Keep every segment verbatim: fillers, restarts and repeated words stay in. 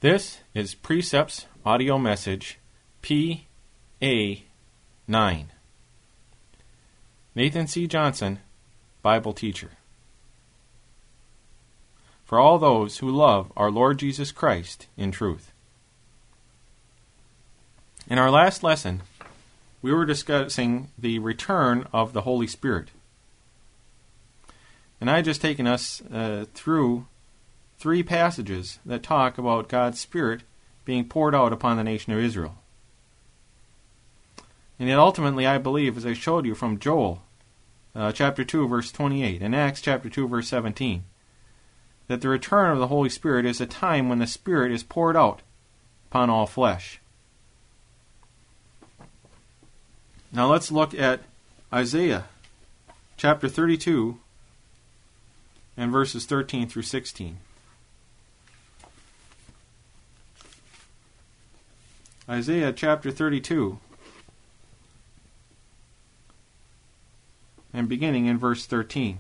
This is Precepts Audio Message P A nine. Nathan C. Johnson, Bible Teacher. For all those who love our Lord Jesus Christ in truth. In our last lesson, we were discussing the return of the Holy Spirit. And I had just taken us uh, through three passages that talk about God's Spirit being poured out upon the nation of Israel. And yet ultimately, I believe, as I showed you from Joel, uh, chapter two, verse twenty-eight, and Acts chapter two, verse seventeen, that the return of the Holy Spirit is a time when the Spirit is poured out upon all flesh. Now let's look at Isaiah chapter thirty-two and verses thirteen through sixteen. Isaiah chapter thirty-two, and beginning in verse thirteen.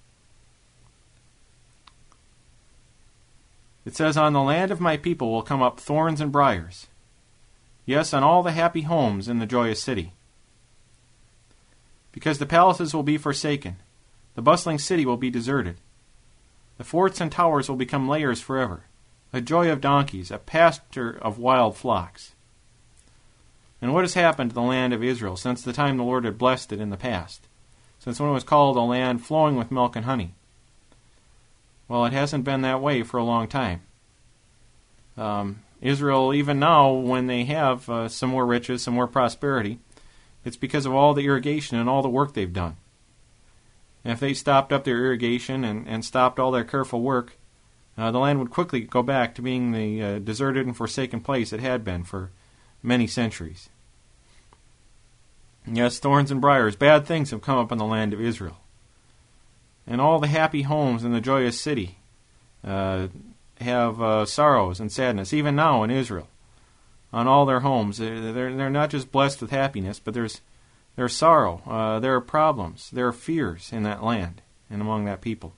It says, "On the land of my people will come up thorns and briars, yes, on all the happy homes in the joyous city. Because the palaces will be forsaken, the bustling city will be deserted. The forts and towers will become lairs forever, a joy of donkeys, a pasture of wild flocks." And what has happened to the land of Israel since the time the Lord had blessed it in the past? Since when it was called a land flowing with milk and honey? Well, it hasn't been that way for a long time. Um, Israel, even now, when they have uh, some more riches, some more prosperity, it's because of all the irrigation and all the work they've done. And if they stopped up their irrigation and, and stopped all their careful work, uh, the land would quickly go back to being the uh, deserted and forsaken place it had been for many centuries. Yes, thorns and briars, bad things have come up in the land of Israel. And all the happy homes in the joyous city uh, have uh, sorrows and sadness, even now in Israel. On all their homes, they're, they're not just blessed with happiness, but there's there's sorrow, uh, there are problems, there are fears in that land and among that people.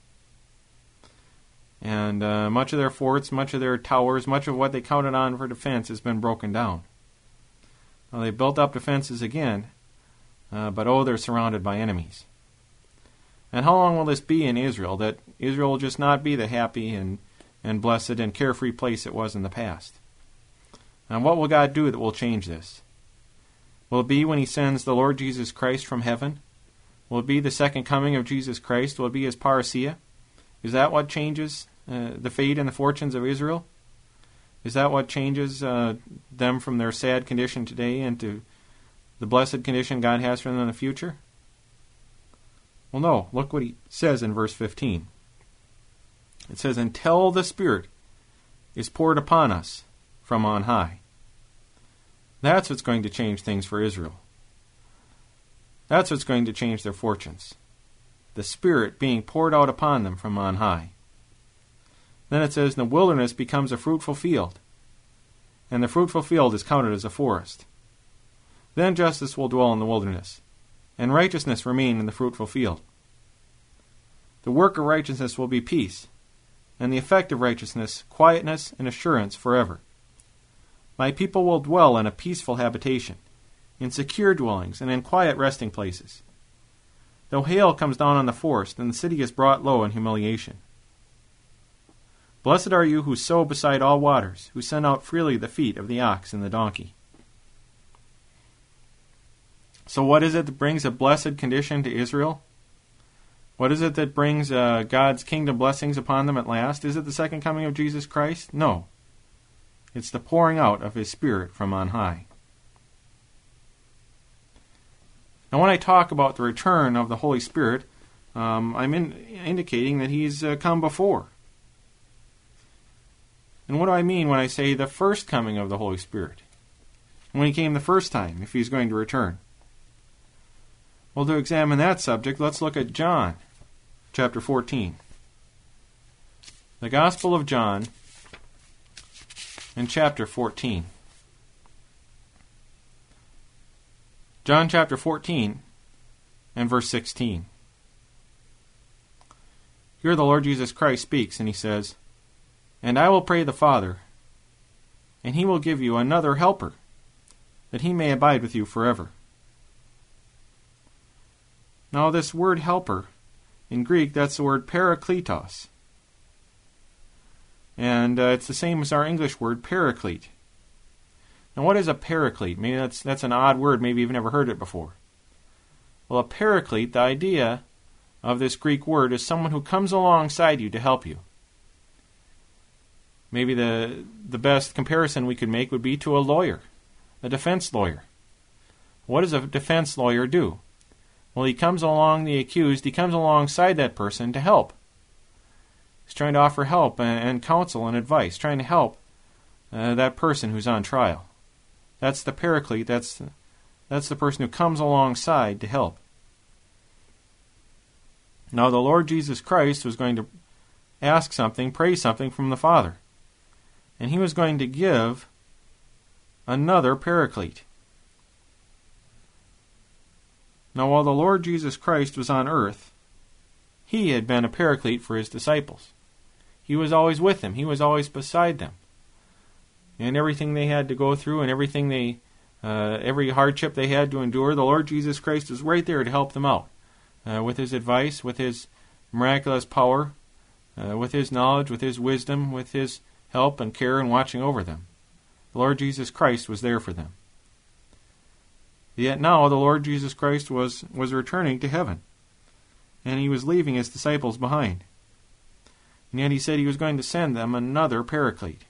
And uh, much of their forts, much of their towers, much of what they counted on for defense has been broken down. Well, they built up defenses again, uh, but oh, they're surrounded by enemies. And how long will this be in Israel, that Israel will just not be the happy and, and blessed and carefree place it was in the past? And what will God do that will change this? Will it be when He sends the Lord Jesus Christ from heaven? Will it be the second coming of Jesus Christ? Will it be His parousia? Is that what changes uh, the fate and the fortunes of Israel? Is that what changes uh, them from their sad condition today into the blessed condition God has for them in the future? Well, no. Look what He says in verse fifteen. It says, "Until the Spirit is poured upon us from on high." That's what's going to change things for Israel. That's what's going to change their fortunes. The Spirit being poured out upon them from on high. Then it says, "The wilderness becomes a fruitful field, and the fruitful field is counted as a forest. Then justice will dwell in the wilderness, and righteousness remain in the fruitful field. The work of righteousness will be peace, and the effect of righteousness, quietness and assurance forever. My people will dwell in a peaceful habitation, in secure dwellings, and in quiet resting places. Though hail comes down on the forest, and the city is brought low in humiliation. Blessed are you who sow beside all waters, who send out freely the feet of the ox and the donkey." So what is it that brings a blessed condition to Israel? What is it that brings uh, God's kingdom blessings upon them at last? Is it the second coming of Jesus Christ? No. It's the pouring out of His Spirit from on high. Now when I talk about the return of the Holy Spirit, um, I'm in, indicating that He's uh, come before. And what do I mean when I say the first coming of the Holy Spirit? When He came the first time, if He's going to return? Well, to examine that subject, let's look at John, chapter fourteen. The Gospel of John, in chapter fourteen. John chapter fourteen, and verse sixteen. Here the Lord Jesus Christ speaks, and He says, "And I will pray the Father, and he will give you another helper, that he may abide with you forever. Now this word helper, in Greek, that's the word parakletos. And uh, it's the same as our English word paraclete. Now what is a paraclete? Maybe that's, that's an odd word, maybe you've never heard it before. Well, a paraclete, the idea of this Greek word is someone who comes alongside you to help you. Maybe the the best comparison we could make would be to a lawyer, a defense lawyer. What does a defense lawyer do? Well, he comes along the accused, he comes alongside that person to help. He's trying to offer help and, and counsel and advice, trying to help uh, that person who's on trial. That's the paraclete, that's, that's the person who comes alongside to help. Now the Lord Jesus Christ was going to ask something, pray something from the Father. And he was going to give another paraclete. Now while the Lord Jesus Christ was on earth, he had been a paraclete for his disciples. He was always with them. He was always beside them. And everything they had to go through and everything they, uh, every hardship they had to endure, the Lord Jesus Christ was right there to help them out. Uh, with his advice, with his miraculous power, uh, with his knowledge, with his wisdom, with his help and care and watching over them. The Lord Jesus Christ was there for them. Yet now the Lord Jesus Christ was, was returning to heaven, and he was leaving his disciples behind. And yet he said he was going to send them another paraclete.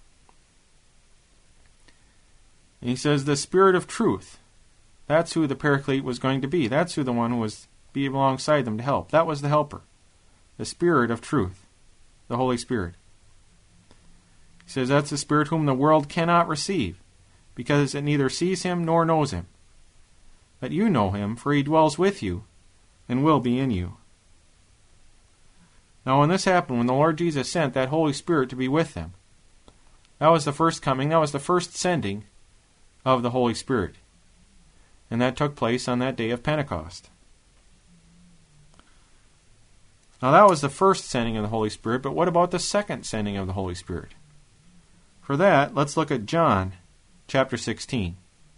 And he says the Spirit of truth, that's who the paraclete was going to be. That's who the one who was be alongside them to help. That was the helper. The Spirit of truth. The Holy Spirit. He says that's the Spirit whom the world cannot receive, because it neither sees him nor knows him. But you know him, for he dwells with you and will be in you. Now when this happened, when the Lord Jesus sent that Holy Spirit to be with them, that was the first coming, that was the first sending of the Holy Spirit. And that took place on that day of Pentecost. Now that was the first sending of the Holy Spirit, but what about the second sending of the Holy Spirit? For that, let's look at John chapter sixteen.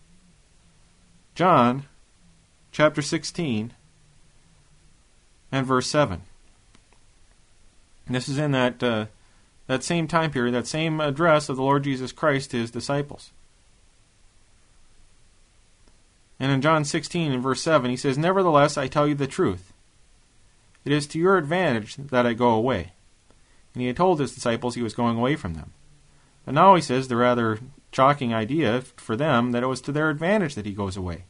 John chapter sixteen and verse seven. And this is in that uh, that same time period, that same address of the Lord Jesus Christ to his disciples. And in John sixteen and verse seven, he says, "Nevertheless, I tell you the truth. It is to your advantage that I go away." And he had told his disciples he was going away from them. But now he says the rather shocking idea for them that it was to their advantage that he goes away.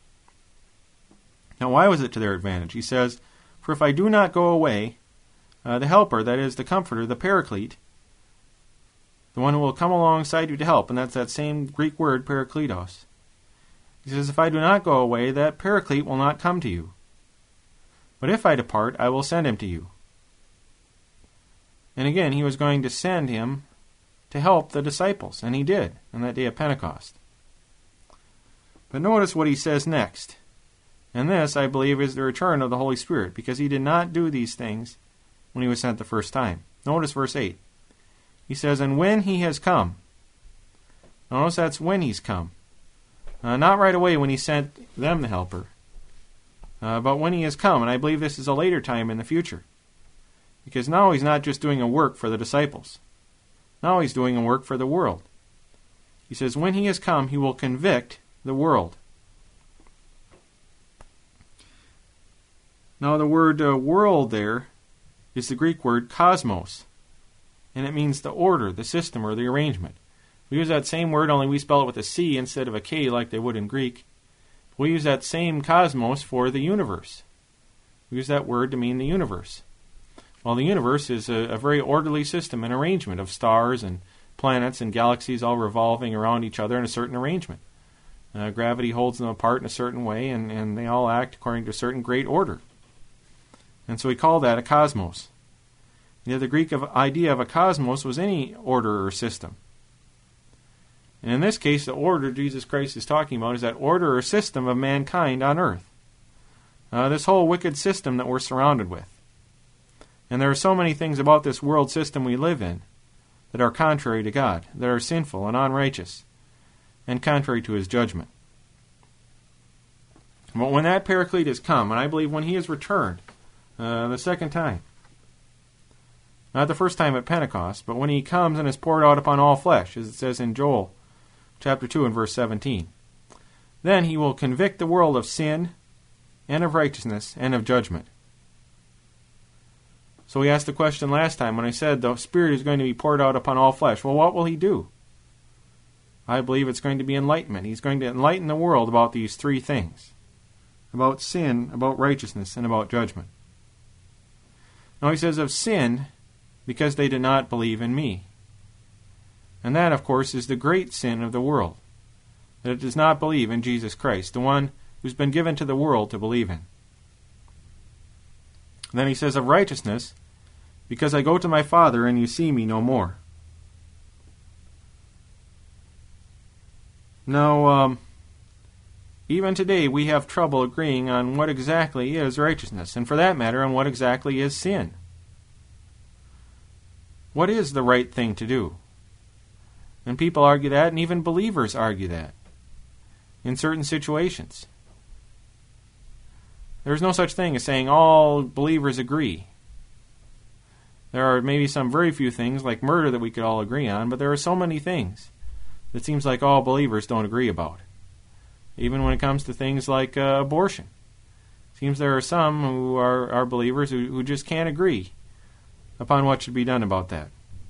Now why was it to their advantage? He says, "For if I do not go away, uh, the helper, that is the comforter, the paraclete, the one who will come alongside you to help," and that's that same Greek word, parakletos. He says, "If I do not go away, that paraclete will not come to you. But if I depart, I will send him to you." And again, he was going to send him to help the disciples, and he did on that day of Pentecost. But notice what he says next. And this, I believe, is the return of the Holy Spirit, because he did not do these things when he was sent the first time. Notice verse eight. He says, "And when he has come," notice that's when he's come. Uh, not right away when he sent them the helper, uh, but when he has come, and I believe this is a later time in the future. Because now he's not just doing a work for the disciples. Now he's doing a work for the world. He says, when he has come, he will convict the world. Now the word uh, world there is the Greek word cosmos. And it means the order, the system, or the arrangement. We use that same word, only we spell it with a C instead of a K like they would in Greek. We use that same cosmos for the universe. We use that word to mean the universe. Well, the universe is a, a very orderly system, an arrangement of stars and planets and galaxies all revolving around each other in a certain arrangement. Uh, gravity holds them apart in a certain way, and, and they all act according to a certain great order. And so we call that a cosmos. You know, the Greek of, idea of a cosmos was any order or system. And in this case, the order Jesus Christ is talking about is that order or system of mankind on earth. Uh, this whole wicked system that we're surrounded with. And there are so many things about this world system we live in that are contrary to God, that are sinful and unrighteous, and contrary to his judgment. But when that Paraclete has come, and I believe when he has returned uh, the second time, not the first time at Pentecost, but when he comes and is poured out upon all flesh, as it says in Joel chapter two and verse seventeen, then he will convict the world of sin and of righteousness and of judgment. So we asked the question last time when I said the Spirit is going to be poured out upon all flesh. Well, what will he do? I believe it's going to be enlightenment. He's going to enlighten the world about these three things: about sin, about righteousness, and about judgment. Now he says of sin, because they did not believe in me. And that, of course, is the great sin of the world, that it does not believe in Jesus Christ, the one who's been given to the world to believe in. And then he says of righteousness, because I go to my Father and you see me no more. Now, um, even today we have trouble agreeing on what exactly is righteousness, and for that matter, on what exactly is sin. What is the right thing to do? And people argue that, and even believers argue that in certain situations. There's no such thing as saying all believers agree. There are maybe some very few things like murder that we could all agree on, but there are so many things that seems like all believers don't agree about. Even when it comes to things like uh, abortion. It seems there are some who are, are believers who, who just can't agree upon what should be done about that.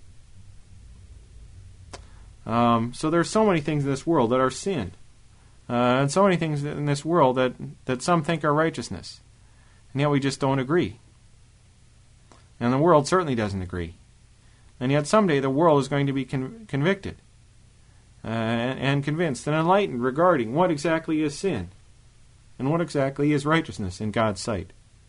Um, so there's so many things in this world that are sin. Uh, and so many things in this world that, that some think are righteousness. And yet we just don't agree. And the world certainly doesn't agree. And yet someday the world is going to be con- convicted uh, and, and convinced and enlightened regarding what exactly is sin and what exactly is righteousness in God's sight.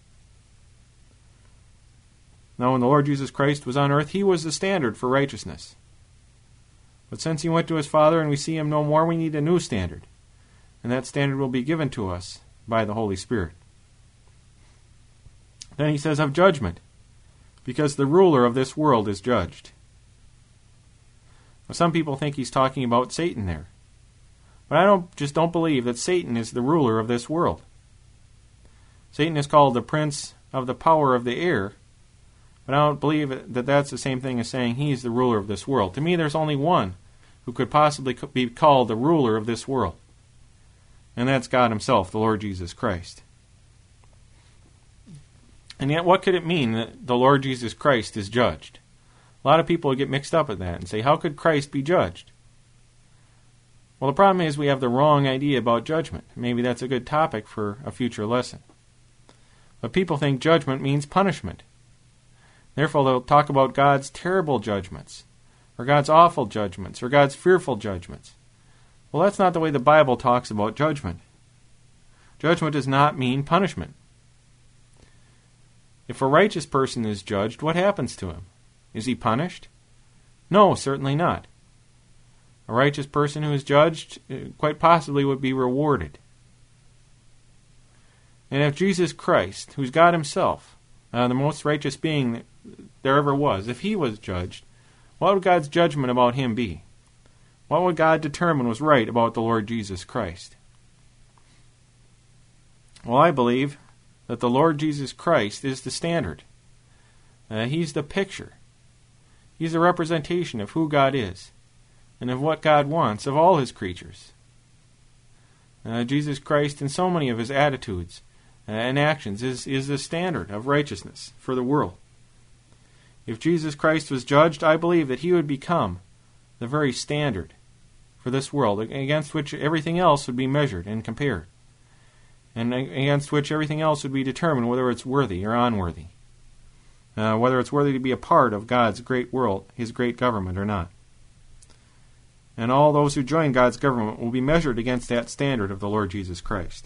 Now, when the Lord Jesus Christ was on earth, he was the standard for righteousness. But since he went to his Father and we see him no more, we need a new standard. And that standard will be given to us by the Holy Spirit. Then he says of judgment, because the ruler of this world is judged. Now, some people think he's talking about Satan there. But I don't just don't believe that Satan is the ruler of this world. Satan is called the prince of the power of the air, but I don't believe that that's the same thing as saying he's the ruler of this world. To me, there's only one who could possibly be called the ruler of this world. And that's God himself, the Lord Jesus Christ. And yet, what could it mean that the Lord Jesus Christ is judged? A lot of people get mixed up with that and say, how could Christ be judged? Well, the problem is we have the wrong idea about judgment. Maybe that's a good topic for a future lesson. But people think judgment means punishment. Therefore, they'll talk about God's terrible judgments, or God's awful judgments, or God's fearful judgments. Well, that's not the way the Bible talks about judgment. Judgment does not mean punishment. If a righteous person is judged, what happens to him? Is he punished? No, certainly not. A righteous person who is judged quite possibly would be rewarded. And if Jesus Christ, who's God himself, uh, the most righteous being that there ever was, if he was judged, what would God's judgment about him be? What would God determine was right about the Lord Jesus Christ? Well, I believe that the Lord Jesus Christ is the standard. Uh, he's the picture. He's a representation of who God is and of what God wants of all his creatures. Uh, Jesus Christ, in so many of his attitudes uh, and actions, is, is the standard of righteousness for the world. If Jesus Christ was judged, I believe that he would become the very standard for this world, against which everything else would be measured and compared, and against which everything else would be determined whether it's worthy or unworthy, uh, whether it's worthy to be a part of God's great world, his great government, or not. And all those who join God's government will be measured against that standard of the Lord Jesus Christ.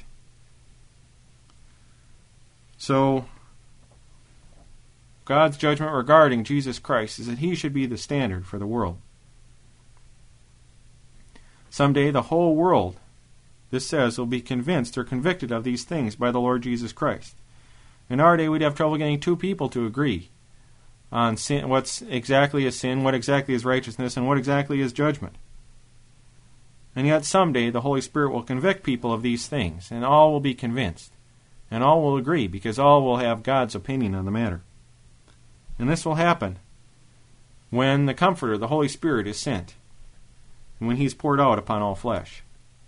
So, God's judgment regarding Jesus Christ is that he should be the standard for the world. Someday the whole world, this says, will be convinced or convicted of these things by the Lord Jesus Christ. In our day we'd have trouble getting two people to agree on sin, what's exactly is sin, what exactly is righteousness, and what exactly is judgment. And yet someday the Holy Spirit will convict people of these things, and all will be convinced, and all will agree, because all will have God's opinion on the matter. And this will happen when the Comforter, the Holy Spirit, is sent, and when He's poured out upon all flesh.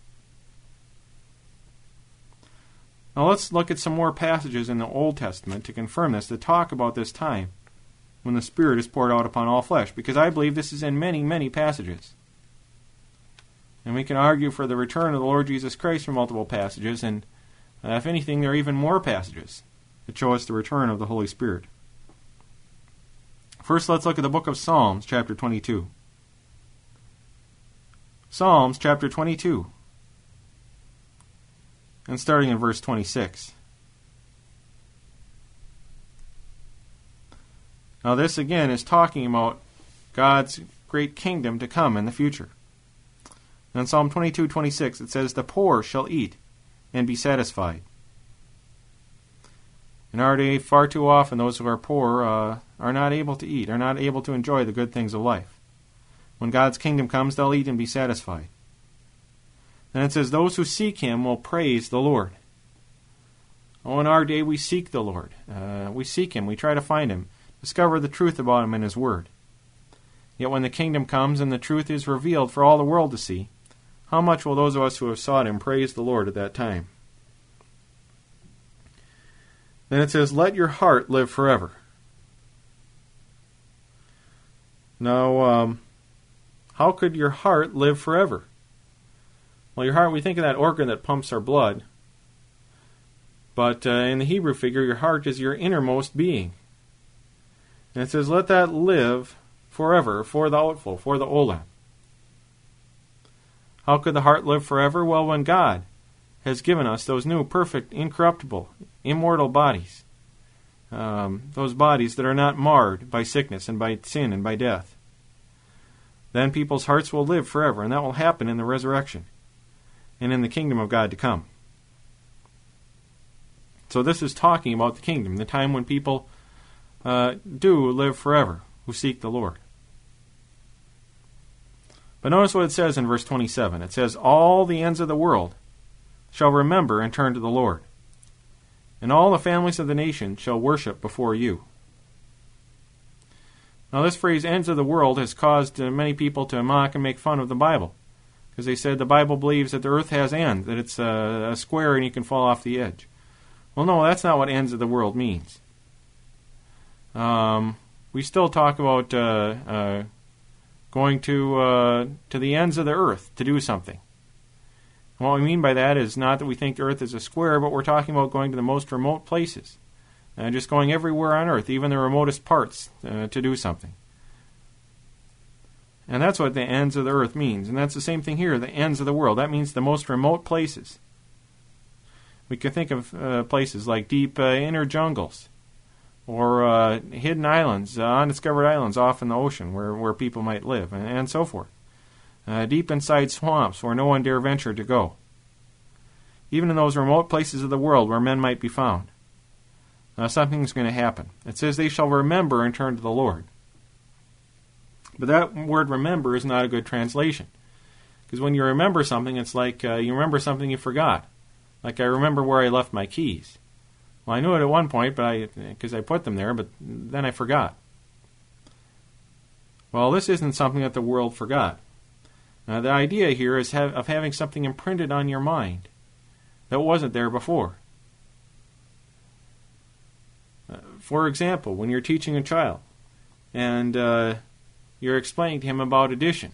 Now let's look at some more passages in the Old Testament to confirm this, to talk about this time when the Spirit is poured out upon all flesh, because I believe this is in many, many passages. And we can argue for the return of the Lord Jesus Christ from multiple passages, and uh, if anything, there are even more passages that show us the return of the Holy Spirit. First, let's look at the book of Psalms, chapter twenty-two. Psalms, chapter twenty-two. And starting in verse twenty-six. Now this again is talking about God's great kingdom to come in the future. And in Psalm twenty-two twenty-six it says, "The poor shall eat and be satisfied." In our day, far too often those who are poor uh, are not able to eat, are not able to enjoy the good things of life. When God's kingdom comes, they'll eat and be satisfied. And it says, "Those who seek Him will praise the Lord." Oh, in our day we seek the Lord. Uh, we seek Him, we try to find Him, discover the truth about Him in His Word. Yet when the kingdom comes and the truth is revealed for all the world to see, how much will those of us who have sought Him praise the Lord at that time? Then it says, "Let your heart live forever." Now, um, how could your heart live forever? Well, your heart, we think of that organ that pumps our blood. But uh, in the Hebrew figure, your heart is your innermost being. And it says, let that live forever, for the outflow, for the olam. How could the heart live forever? Well, when God has given us those new, perfect, incorruptible, immortal bodies, um, those bodies that are not marred by sickness and by sin and by death, then people's hearts will live forever, and that will happen in the resurrection and in the kingdom of God to come. So this is talking about the kingdom, the time when people uh, do live forever, who seek the Lord. But notice what it says in verse twenty-seven. It says, "All the ends of the world shall remember and turn to the Lord, and all the families of the nation shall worship before you." Now this phrase, "ends of the world," has caused uh, many people to mock and make fun of the Bible, because they said the Bible believes that the earth has ends, that it's a, a square and you can fall off the edge. Well, no, that's not what ends of the world means. Um, we still talk about uh, uh, going to uh, to the ends of the earth to do something. And what we mean by that is not that we think the earth is a square, but we're talking about going to the most remote places. Uh, just going everywhere on earth, even the remotest parts, uh, to do something. And that's what the ends of the earth means. And that's the same thing here, the ends of the world. That means the most remote places. We can think of uh, places like deep uh, inner jungles, or uh, hidden islands, uh, undiscovered islands off in the ocean where, where people might live, and, and so forth. Uh, deep inside swamps where no one dare venture to go. Even in those remote places of the world where men might be found. Uh, something's going to happen. It says they shall remember and turn to the Lord. But that word remember is not a good translation. Because when you remember something, it's like uh, you remember something you forgot. Like I remember where I left my keys. Well, I knew it at one point, but I because I put them there, but then I forgot. Well, this isn't something that the world forgot. Now, the idea here is have, of having something imprinted on your mind that wasn't there before. Uh, for example, when you're teaching a child and uh, you're explaining to him about addition,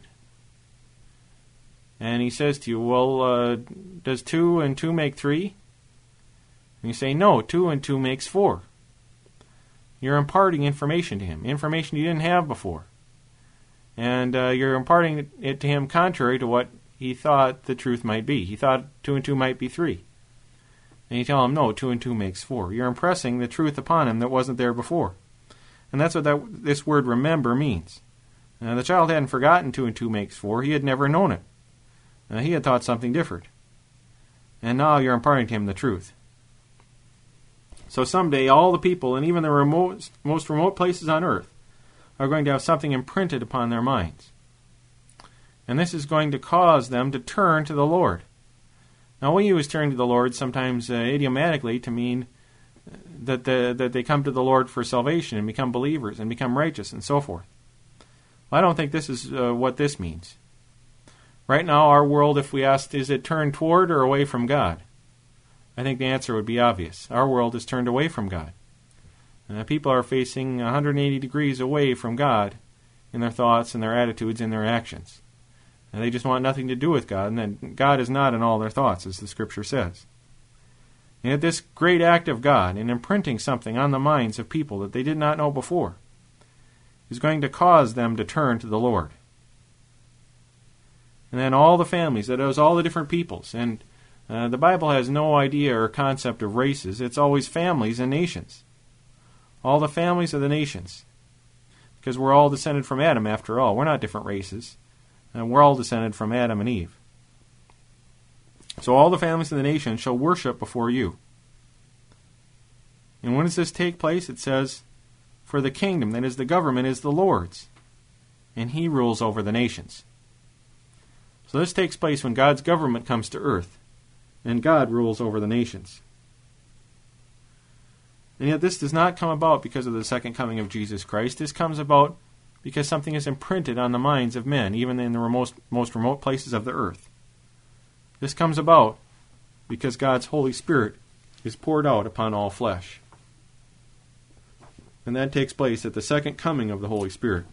and he says to you, well, uh, does two and two make three? And you say, no, two and two makes four. You're imparting information to him, information you didn't have before. And uh, you're imparting it to him contrary to what he thought the truth might be. He thought two and two might be three. And you tell him, no, two and two makes four. You're impressing the truth upon him that wasn't there before. And that's what that this word remember means. Uh, the child hadn't forgotten two and two makes four. He had never known it. Uh, he had thought something different. And now you're imparting to him the truth. So someday all the people, and even the remote, most remote places on earth, are going to have something imprinted upon their minds. And this is going to cause them to turn to the Lord. Now, we use turn to the Lord sometimes uh, idiomatically to mean that, the, that they come to the Lord for salvation and become believers and become righteous and so forth. Well, I don't think this is uh, what this means. Right now, our world, if we asked, is it turned toward or away from God? I think the answer would be obvious. Our world is turned away from God. Uh, people are facing one hundred eighty degrees away from God in their thoughts and their attitudes and their actions. And they just want nothing to do with God, and that God is not in all their thoughts, as the Scripture says. And yet this great act of God in imprinting something on the minds of people that they did not know before is going to cause them to turn to the Lord. And then all the families, that is all the different peoples, and uh, the Bible has no idea or concept of races. It's always families and nations. All the families of the nations. Because we're all descended from Adam, after all. We're not different races. And we're all descended from Adam and Eve. So all the families of the nations shall worship before you. And when does this take place? It says, for the kingdom, that is the government, is the Lord's, and he rules over the nations. So this takes place when God's government comes to earth, and God rules over the nations. And yet this does not come about because of the second coming of Jesus Christ. This comes about because something is imprinted on the minds of men, even in the most, most remote places of the earth. This comes about because God's Holy Spirit is poured out upon all flesh. And that takes place at the second coming of the Holy Spirit.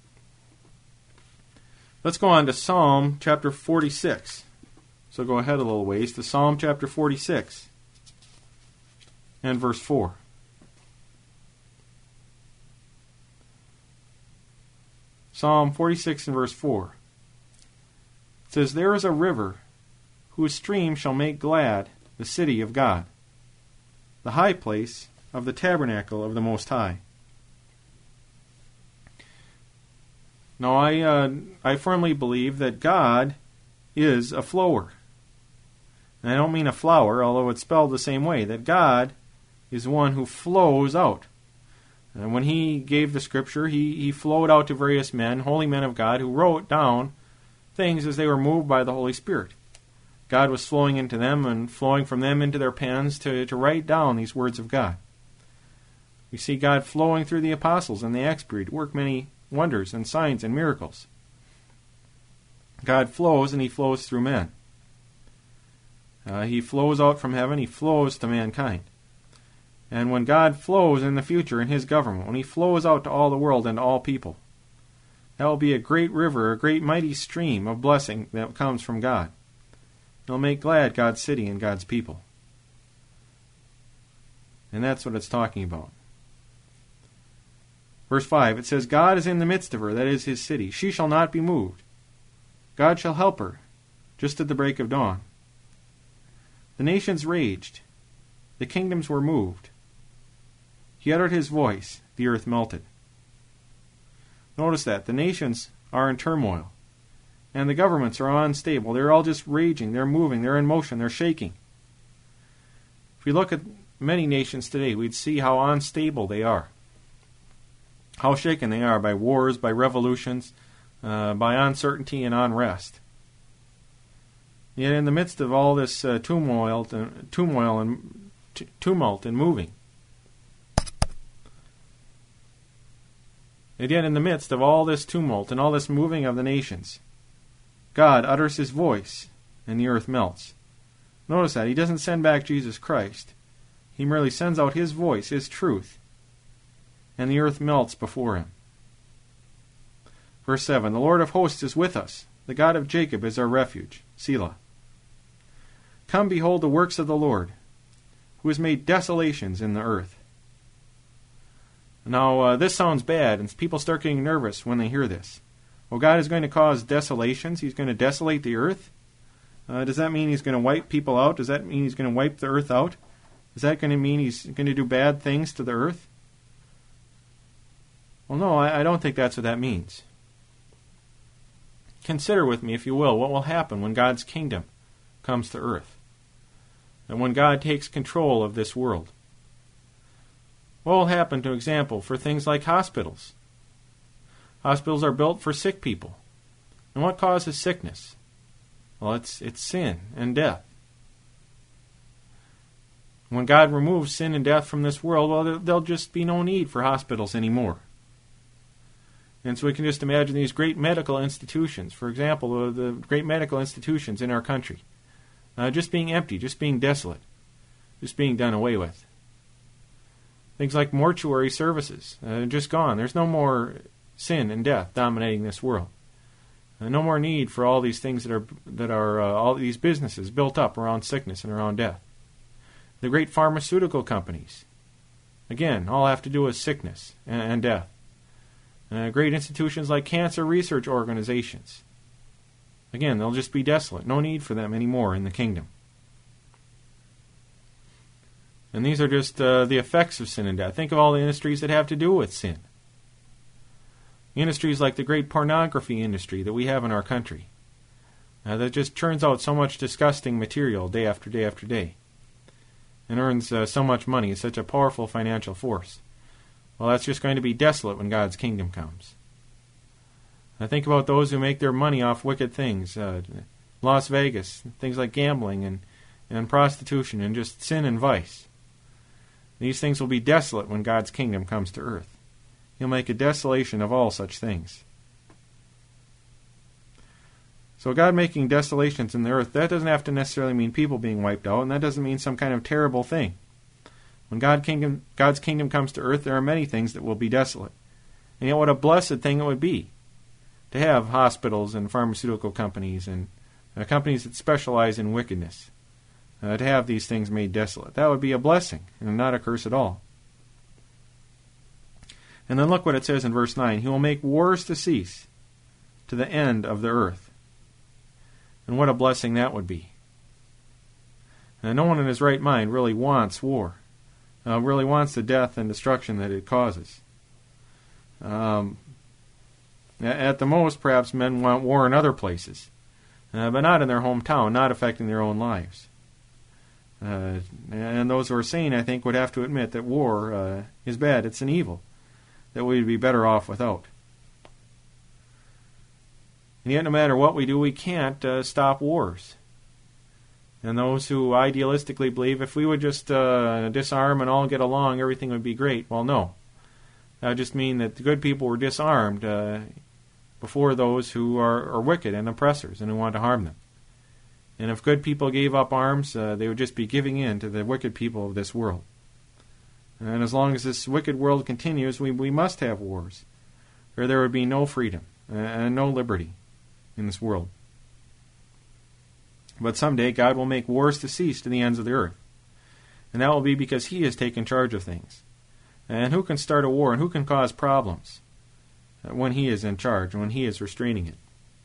Let's go on to Psalm chapter forty-six. So go ahead a little ways to Psalm chapter forty-six and verse four. Psalm forty-six and verse four. It says, there is a river whose stream shall make glad the city of God, the high place of the tabernacle of the Most High. Now, I uh, I firmly believe that God is a flower. And I don't mean a flower, although it's spelled the same way, that God is one who flows out. And when he gave the Scripture, he, he flowed out to various men, holy men of God, who wrote down things as they were moved by the Holy Spirit. God was flowing into them and flowing from them into their pens to, to write down these words of God. We see God flowing through the apostles in the Acts period to work many wonders and signs and miracles. God flows, and he flows through men. Uh, he flows out from heaven, he flows to mankind. And when God flows in the future in his government, when he flows out to all the world and to all people, that will be a great river, a great mighty stream of blessing that comes from God. It'll make glad God's city and God's people. And that's what it's talking about. Verse five, it says, God is in the midst of her, that is his city. She shall not be moved. God shall help her, just at the break of dawn. The nations raged. The kingdoms were moved. He uttered his voice. The earth melted. Notice that. The nations are in turmoil. And the governments are unstable. They're all just raging. They're moving. They're in motion. They're shaking. If we look at many nations today, we'd see how unstable they are. How shaken they are by wars, by revolutions, uh, by uncertainty and unrest. Yet in the midst of all this uh, turmoil, uh, turmoil and t- tumult and moving, and yet in the midst of all this tumult and all this moving of the nations, God utters his voice, and the earth melts. Notice that. He doesn't send back Jesus Christ. He merely sends out his voice, his truth, and the earth melts before him. Verse seven, the Lord of hosts is with us. The God of Jacob is our refuge. Selah. Come behold the works of the Lord, who has made desolations in the earth. Now, uh, this sounds bad, and people start getting nervous when they hear this. Well, God is going to cause desolations. He's going to desolate the earth. Uh, does that mean he's going to wipe people out? Does that mean he's going to wipe the earth out? Is that going to mean he's going to do bad things to the earth? Well, no, I, I don't think that's what that means. Consider with me, if you will, what will happen when God's kingdom comes to earth, and when God takes control of this world. What will happen, to example, for things like hospitals? Hospitals are built for sick people. And what causes sickness? Well, it's it's sin and death. When God removes sin and death from this world, well, there'll just be no need for hospitals anymore. And so we can just imagine these great medical institutions, for example, the great medical institutions in our country, uh, just being empty, just being desolate, just being done away with. Things like mortuary services, uh, just gone. There's no more sin and death dominating this world. Uh, no more need for all these things that are that are uh, all these businesses built up around sickness and around death. The great pharmaceutical companies, again, all have to do with sickness and, and death. Uh, great institutions like cancer research organizations, again, they'll just be desolate. No need for them anymore in the kingdom. And these are just uh, the effects of sin and death. Think of all the industries that have to do with sin. Industries like the great pornography industry that we have in our country, uh, that just churns out so much disgusting material day after day after day, and earns uh, so much money, such a powerful financial force. Well, that's just going to be desolate when God's kingdom comes. Now think about those who make their money off wicked things, uh, Las Vegas, things like gambling and, and prostitution and just sin and vice. These things will be desolate when God's kingdom comes to earth. He'll make a desolation of all such things. So God making desolations in the earth, that doesn't have to necessarily mean people being wiped out, and that doesn't mean some kind of terrible thing. When God kingdom, God's kingdom comes to earth, there are many things that will be desolate. And yet what a blessed thing it would be to have hospitals and pharmaceutical companies and uh, companies that specialize in wickedness, uh, to have these things made desolate. That would be a blessing and not a curse at all. And then look what it says in verse nine. He will make wars to cease to the end of the earth. And what a blessing that would be. And no one in his right mind really wants war. Uh, really wants the death and destruction that it causes. Um, at the most, perhaps men want war in other places, uh, but not in their hometown, not affecting their own lives. Uh, and those who are sane, I think, would have to admit that war uh, is bad. It's an evil that we'd be better off without. And yet, no matter what we do, we can't uh, stop wars. And those who idealistically believe if we would just uh, disarm and all get along, everything would be great. Well, no. That would just mean that the good people were disarmed uh, before those who are, are wicked and oppressors and who want to harm them. And if good people gave up arms, uh, they would just be giving in to the wicked people of this world. And as long as this wicked world continues, we, we must have wars, or there would be no freedom and no liberty in this world. But someday God will make wars to cease to the ends of the earth. And that will be because He has taken charge of things. And who can start a war and who can cause problems when He is in charge, when He is restraining it?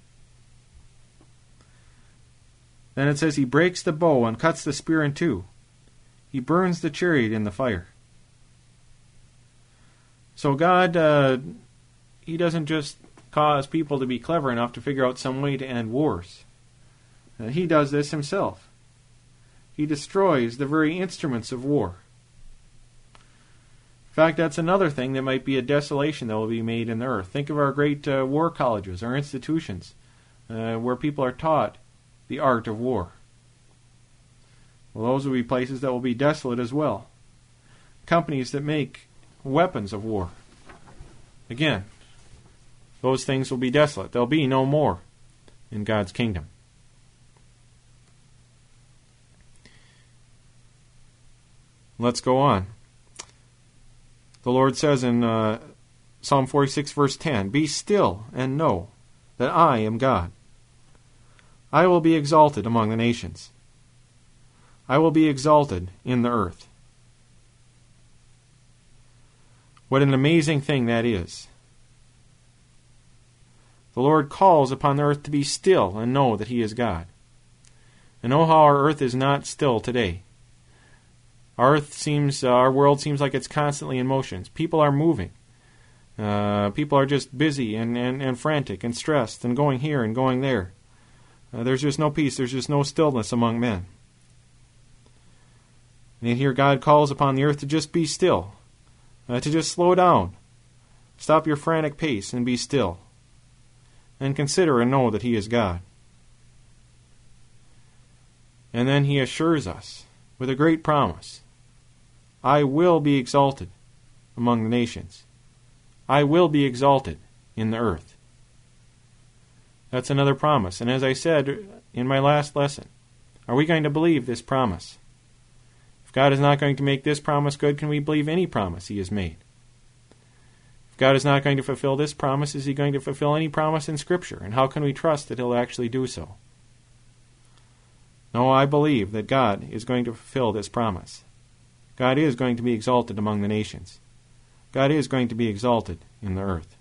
Then it says He breaks the bow and cuts the spear in two. He burns the chariot in the fire. So God, uh, He doesn't just cause people to be clever enough to figure out some way to end wars. Uh, he does this Himself. He destroys the very instruments of war. In fact, that's another thing that might be a desolation that will be made in the earth. Think of our great uh, war colleges, our institutions, uh, where people are taught the art of war. Well, those will be places that will be desolate as well. Companies that make weapons of war. Again, those things will be desolate. There'll be no more in God's kingdom. Let's go on. The Lord says in uh, Psalm forty-six, verse ten, "Be still and know that I am God. I will be exalted among the nations. I will be exalted in the earth." What an amazing thing that is. The Lord calls upon the earth to be still and know that He is God. And know how our earth is not still today. Our earth seems, uh, our world seems like it's constantly in motion. People are moving. Uh, people are just busy and, and, and frantic and stressed and going here and going there. Uh, there's just no peace. There's just no stillness among men. And here God calls upon the earth to just be still, uh, to just slow down, Stop your frantic pace and be still, and consider and know that He is God. And then He assures us with a great promise, I will be exalted among the nations. I will be exalted in the earth. That's another promise. And as I said in my last lesson, are we going to believe this promise? If God is not going to make this promise good, can we believe any promise He has made? If God is not going to fulfill this promise, is He going to fulfill any promise in Scripture? And how can we trust that He'll actually do so? No, I believe that God is going to fulfill this promise. God is going to be exalted among the nations. God is going to be exalted in the earth.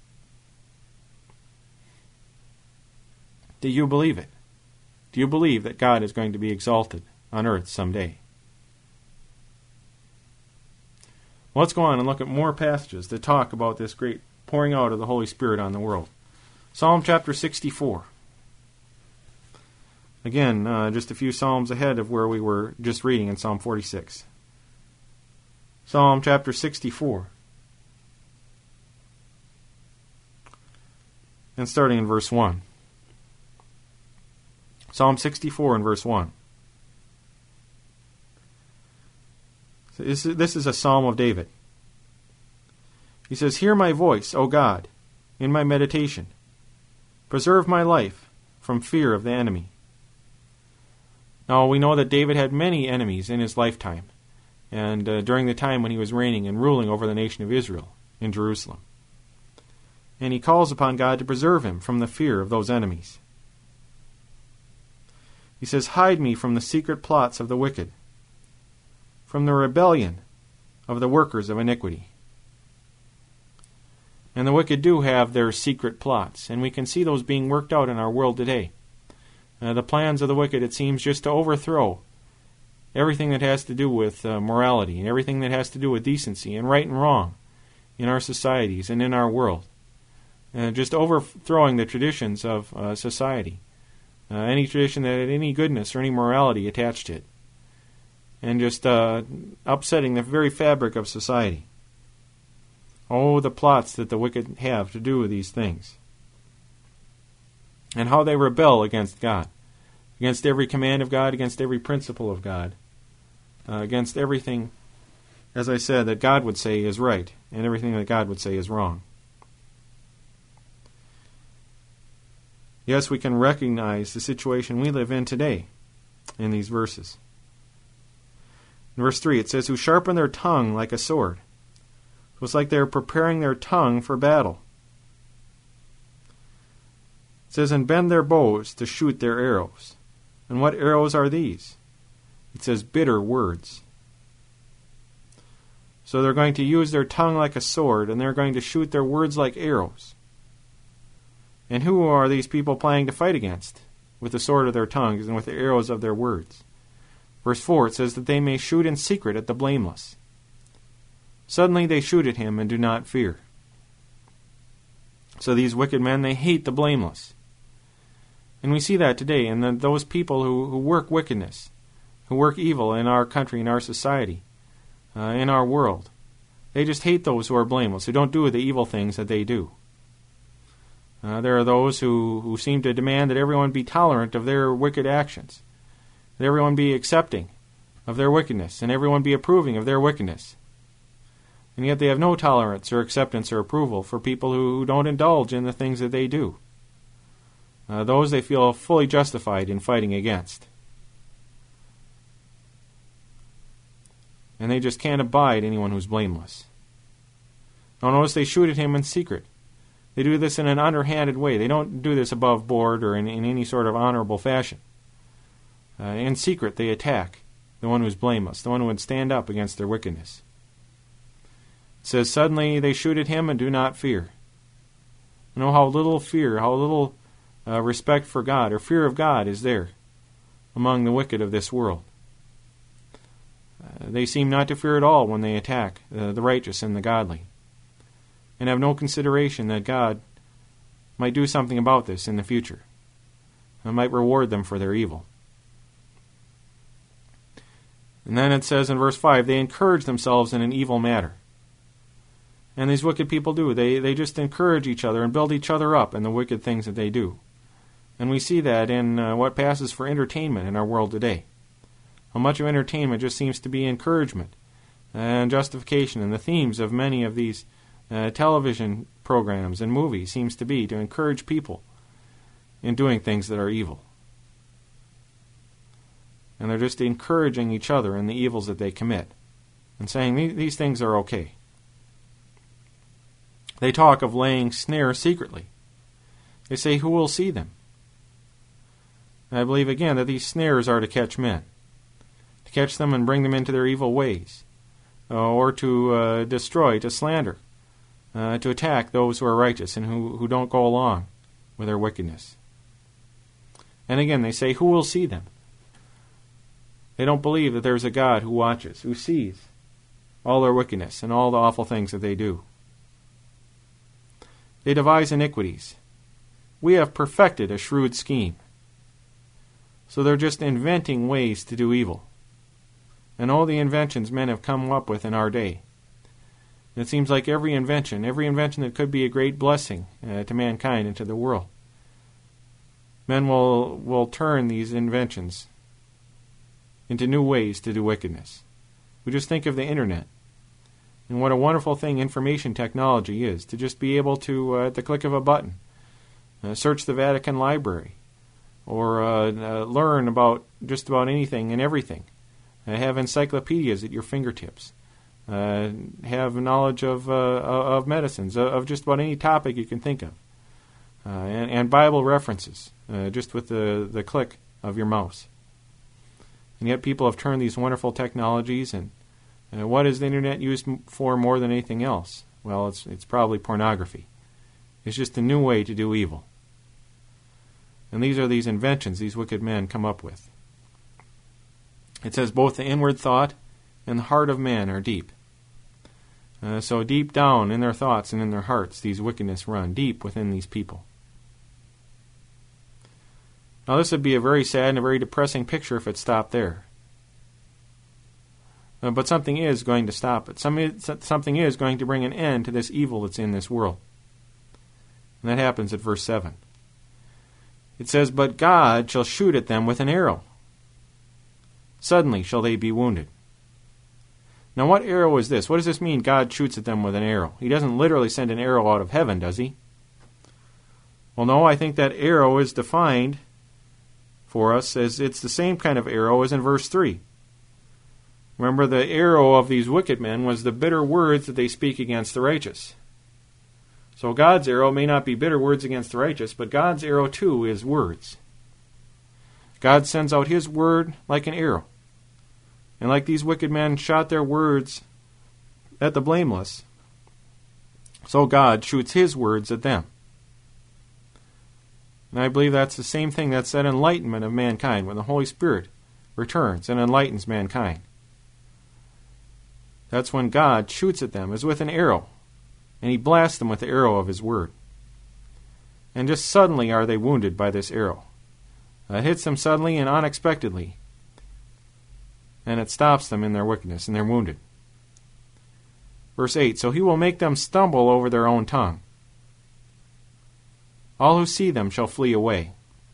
Do you believe it? Do you believe that God is going to be exalted on earth someday? Well, let's go on and look at more passages that talk about this great pouring out of the Holy Spirit on the world. Psalm chapter sixty-four. Again, uh, just a few psalms ahead of where we were just reading in Psalm forty-six. Psalm chapter sixty-four. And starting in verse one. Psalm sixty-four and verse one. This is a psalm of David. He says, Hear my voice, O God, in my meditation. Preserve my life from fear of the enemy. Now, we know that David had many enemies in his lifetime, and uh, during the time when he was reigning and ruling over the nation of Israel in Jerusalem. And he calls upon God to preserve him from the fear of those enemies. He says, Hide me from the secret plots of the wicked, from the rebellion of the workers of iniquity. And the wicked do have their secret plots, and we can see those being worked out in our world today. Uh, the plans of the wicked, it seems, just to overthrow everything that has to do with uh, morality and everything that has to do with decency and right and wrong in our societies and in our world. Uh, just overthrowing the traditions of uh, society. Uh, any tradition that had any goodness or any morality attached to it. And just uh, upsetting the very fabric of society. Oh, the plots that the wicked have to do with these things. And how they rebel against God. Against every command of God, against every principle of God. Uh, against everything, as I said, that God would say is right. And everything that God would say is wrong. Yes, we can recognize the situation we live in today in these verses. In verse three, it says, Who sharpen their tongue like a sword. So it's like they're preparing their tongue for battle. It says, And bend their bows to shoot their arrows. And what arrows are these? It says, bitter words. So they're going to use their tongue like a sword, and they're going to shoot their words like arrows. And who are these people planning to fight against? With the sword of their tongues and with the arrows of their words. Verse four, it says that they may shoot in secret at the blameless. Suddenly they shoot at him and do not fear. So these wicked men, they hate the blameless. And we see that today in the, those people who, who work wickedness, who work evil in our country, in our society, uh, in our world. They just hate those who are blameless, who don't do the evil things that they do. Uh, there are those who, who seem to demand that everyone be tolerant of their wicked actions, that everyone be accepting of their wickedness, and everyone be approving of their wickedness. And yet they have no tolerance or acceptance or approval for people who, who don't indulge in the things that they do. Uh, those they feel fully justified in fighting against. And they just can't abide anyone who's blameless. Now notice they shoot at him in secret. They do this in an underhanded way. They don't do this above board or in, in any sort of honorable fashion. Uh, in secret, they attack the one who is blameless, the one who would stand up against their wickedness. It says, Suddenly they shoot at him and do not fear. You know how little fear, how little uh, respect for God or fear of God is there among the wicked of this world. Uh, they seem not to fear at all when they attack uh, the righteous and the godly, and have no consideration that God might do something about this in the future, and might reward them for their evil. And then it says in verse five, They encourage themselves in an evil matter. And these wicked people do. They they just encourage each other and build each other up in the wicked things that they do. And we see that in uh, what passes for entertainment in our world today. How much of entertainment just seems to be encouragement and justification, and the themes of many of these uh, television programs and movies seems to be to encourage people in doing things that are evil. And they're just encouraging each other in the evils that they commit and saying these things are okay. They talk of laying snares secretly. They say, who will see them? And I believe again that these snares are to catch men, to catch them and bring them into their evil ways, uh, or to uh, destroy, to slander, uh, to attack those who are righteous and who, who don't go along with their wickedness. And again, they say, who will see them? They don't believe that there's a God who watches, who sees all their wickedness and all the awful things that they do. They devise iniquities. We have perfected a shrewd scheme. So they're just inventing ways to do evil. And all the inventions men have come up with in our day. And it seems like every invention, every invention that could be a great blessing uh, to mankind and to the world, men will, will turn these inventions into new ways to do wickedness. We just think of the internet and what a wonderful thing information technology is, to just be able to, uh, at the click of a button, uh, search the Vatican Library, or uh, uh, learn about just about anything and everything, uh, have encyclopedias at your fingertips, uh, have knowledge of, uh, of medicines, of just about any topic you can think of, uh, and, and Bible references, uh, just with the, the click of your mouse. And yet people have turned these wonderful technologies, and uh, what is the internet used for more than anything else? Well, it's it's probably pornography. It's just a new way to do evil. And these are these inventions these wicked men come up with. It says both the inward thought and the heart of man are deep. Uh, so deep down in their thoughts and in their hearts, these wickedness run deep within these people. Now this would be a very sad and a very depressing picture if it stopped there. Uh, but something is going to stop it. Some, something is going to bring an end to this evil that's in this world. And that happens at verse seven. It says, but God shall shoot at them with an arrow. Suddenly shall they be wounded. Now what arrow is this? What does this mean, God shoots at them with an arrow? He doesn't literally send an arrow out of heaven, does he? Well, no, I think that arrow is defined for us as it's the same kind of arrow as in verse three. Remember, the arrow of these wicked men was the bitter words that they speak against the righteous. So God's arrow may not be bitter words against the righteous, but God's arrow too is words. God sends out His word like an arrow. And like these wicked men shot their words at the blameless, so God shoots His words at them. And I believe that's the same thing that's that enlightenment of mankind when the Holy Spirit returns and enlightens mankind. That's when God shoots at them as with an arrow, and He blasts them with the arrow of His word. And just suddenly are they wounded by this arrow. It hits them suddenly and unexpectedly, and it stops them in their wickedness, and they're wounded. Verse eight, so He will make them stumble over their own tongue. All who see them shall flee away.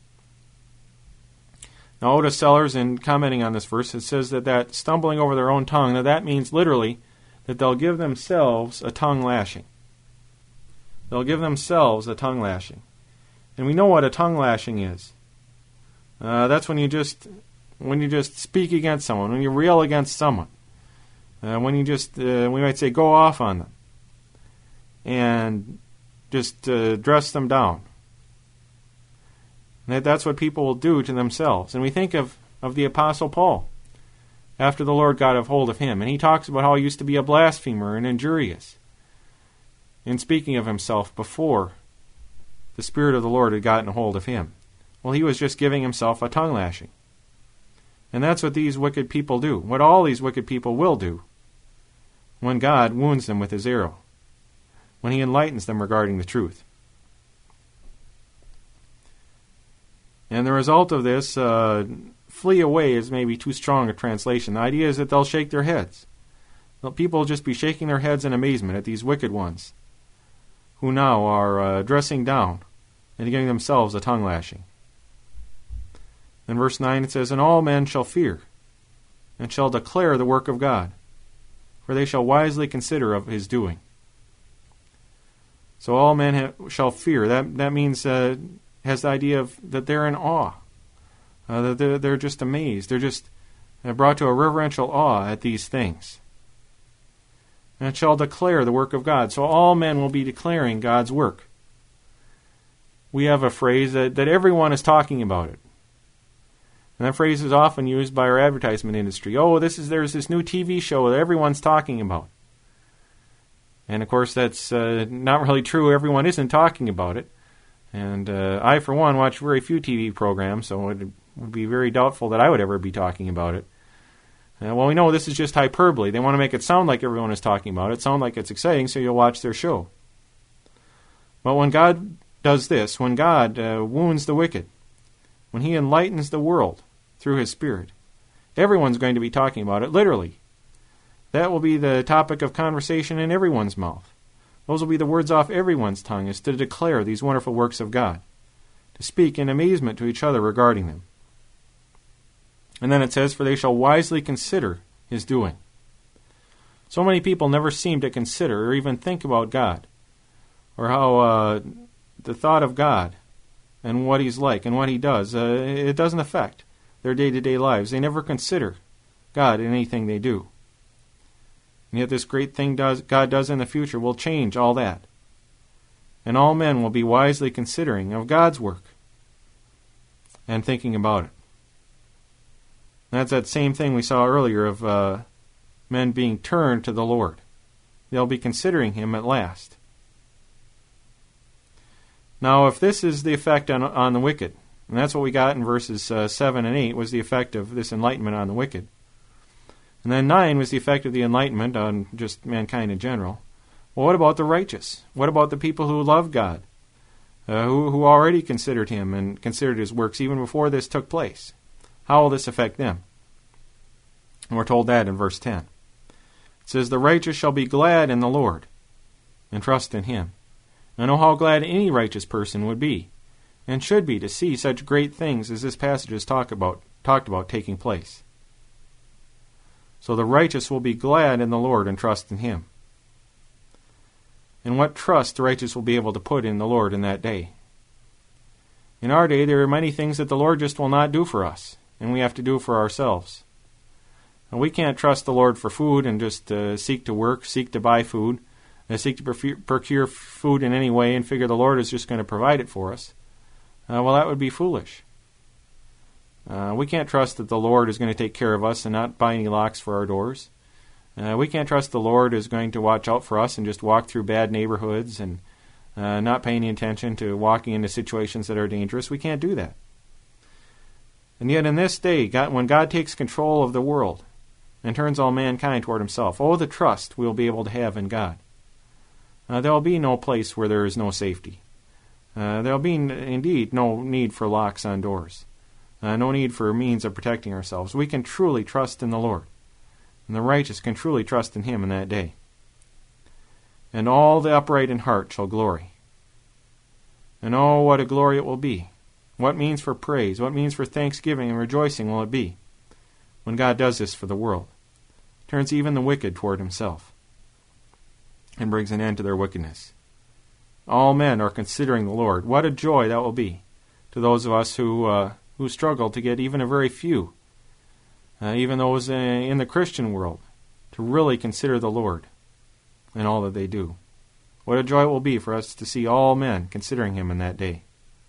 Now, Otis Sellers, in commenting on this verse, it says that that stumbling over their own tongue, now that means literally that they'll give themselves a tongue lashing. They'll give themselves a tongue lashing. And we know what a tongue lashing is. Uh, that's when you just when you just speak against someone, when you rail against someone, uh, when you just, uh, we might say, go off on them, and just uh, dress them down. And that, that's what people will do to themselves. And we think of, of the Apostle Paul, after the Lord got a hold of him, and he talks about how he used to be a blasphemer and injurious, in speaking of himself before the Spirit of the Lord had gotten a hold of him. Well, he was just giving himself a tongue lashing. And that's what these wicked people do, what all these wicked people will do when God wounds them with His arrow, when He enlightens them regarding the truth. And the result of this, uh, flee away is maybe too strong a translation. The idea is that they'll shake their heads. People will just be shaking their heads in amazement at these wicked ones who now are uh, dressing down and giving themselves a tongue lashing. In verse nine it says, "And all men shall fear, and shall declare the work of God, for they shall wisely consider of his doing." So all men ha- shall fear. That that means uh, has the idea of that they're in awe, uh, that they're, they're just amazed. They're just uh, brought to a reverential awe at these things. And shall declare the work of God. So all men will be declaring God's work. We have a phrase that, that everyone is talking about it. And that phrase is often used by our advertisement industry. Oh, this is there's this new T V show that everyone's talking about. And of course that's uh, not really true. Everyone isn't talking about it. And uh, I, for one, watch very few T V programs, so it would be very doubtful that I would ever be talking about it. Uh, well, we know this is just hyperbole. They want to make it sound like everyone is talking about it, sound like it's exciting, so you'll watch their show. But when God does this, when God uh, wounds the wicked, when he enlightens the world through his Spirit, everyone's going to be talking about it, literally. That will be the topic of conversation in everyone's mouth. Those will be the words off everyone's tongue, is to declare these wonderful works of God, to speak in amazement to each other regarding them. And then it says, "For they shall wisely consider his doing." So many people never seem to consider or even think about God, or how uh, the thought of God and what he's like and what he does, uh, it doesn't affect their day-to-day lives. They never consider God in anything they do. And yet this great thing does, God does in the future will change all that. And all men will be wisely considering of God's work and thinking about it. That's that same thing we saw earlier of uh, men being turned to the Lord. They'll be considering him at last. Now, if this is the effect on, on the wicked, and that's what we got in verses uh, seven and eight, was the effect of this enlightenment on the wicked. And then nine was the effect of the enlightenment on just mankind in general. Well, what about the righteous? What about the people who love God, uh, who, who already considered him and considered his works even before this took place? How will this affect them? And we're told that in verse ten. It says, "The righteous shall be glad in the Lord, and trust in him." I know how glad any righteous person would be, and should be, to see such great things as this passage has talk about, talked about taking place. So the righteous will be glad in the Lord and trust in him. And what trust the righteous will be able to put in the Lord in that day? In our day, there are many things that the Lord just will not do for us, and we have to do for ourselves. And we can't trust the Lord for food and just uh, seek to work, seek to buy food, uh, seek to prof- procure food in any way and figure the Lord is just going to provide it for us. Uh, well, that would be foolish. Uh, we can't trust that the Lord is going to take care of us and not buy any locks for our doors. Uh, we can't trust the Lord is going to watch out for us and just walk through bad neighborhoods and uh, not pay any attention to walking into situations that are dangerous. We can't do that. And yet in this day, God, when God takes control of the world and turns all mankind toward himself, oh, the trust we'll be able to have in God. Uh, there will be no place where there is no safety. Uh, there will be, n- indeed, no need for locks on doors. Uh, no need for means of protecting ourselves. We can truly trust in the Lord. And the righteous can truly trust in him in that day. And all the upright in heart shall glory. And oh, what a glory it will be. What means for praise, what means for thanksgiving and rejoicing will it be when God does this for the world? Turns even the wicked toward himself and brings an end to their wickedness. All men are considering the Lord. What a joy that will be to those of us who uh, who struggle to get even a very few, uh, even those uh, in the Christian world, to really consider the Lord in all that they do. What a joy it will be for us to see all men considering him in that day.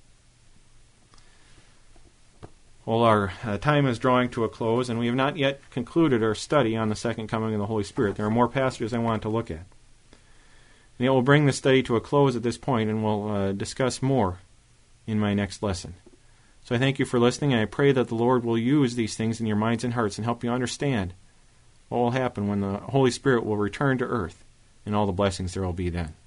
Well, our uh, time is drawing to a close, and we have not yet concluded our study on the second coming of the Holy Spirit. There are more passages I want to look at. And it will bring the study to a close at this point, and we'll uh, discuss more in my next lesson. So I thank you for listening, and I pray that the Lord will use these things in your minds and hearts and help you understand what will happen when the Holy Spirit will return to earth and all the blessings there will be then.